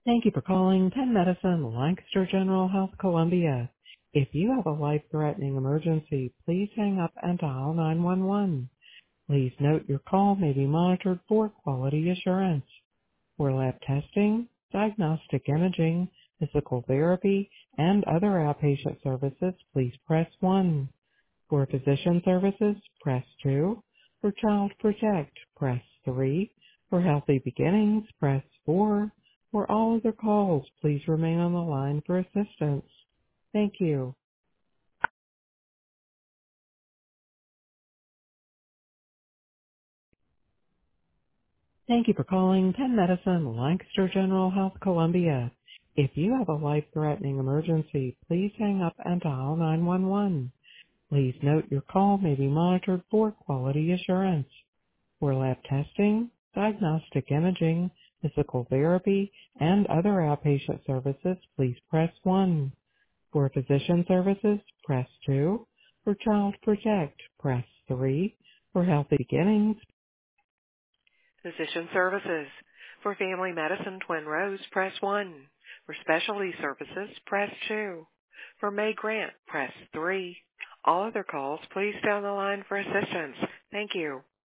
Thank you for calling Penn Medicine, Lancaster General Health, Columbia. If you have a life-threatening emergency, please hang up and dial 911. Please note your call may be monitored for quality assurance. For lab testing, diagnostic imaging, physical therapy, and other outpatient services, please press 1. For physician services, press 2. For Child Protect, press 3. For Healthy Beginnings, press 4. For all other calls, please remain on the line for assistance. Thank you. Thank you for calling Penn Medicine, Lancaster General Health, Columbia. If you have a life-threatening emergency, please hang up and dial 911. Please note your call may be monitored for quality assurance. For lab testing, diagnostic imaging, physical therapy, and other outpatient services, please press 1. For physician services, press 2. For Child Protect, press 3. For Healthy Beginnings, physician services. For family medicine Twin Rose, press 1. For specialty services, press 2. For May Grant, press 3. All other calls, please stay on the line for assistance. Thank you.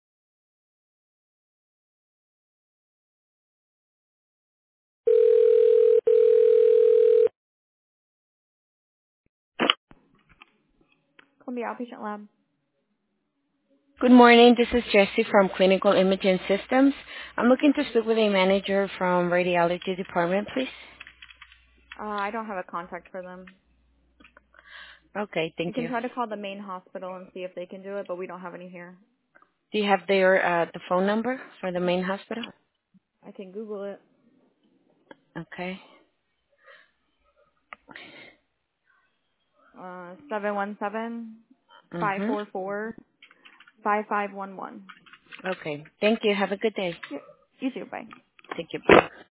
Columbia Outpatient Lab. Good morning. This is Jessie from Clinical Imaging Systems. I'm looking to speak with a manager from radiology department, please. I don't have a contact for them. Okay, You thank can you. try to call the main hospital and see if they can do it, but we don't have any here. Do you have the phone number for the main hospital? I can Google it. Okay. 717 Mhm. Okay. Thank you. Have a good day. You too. Bye. Thank you. Bye.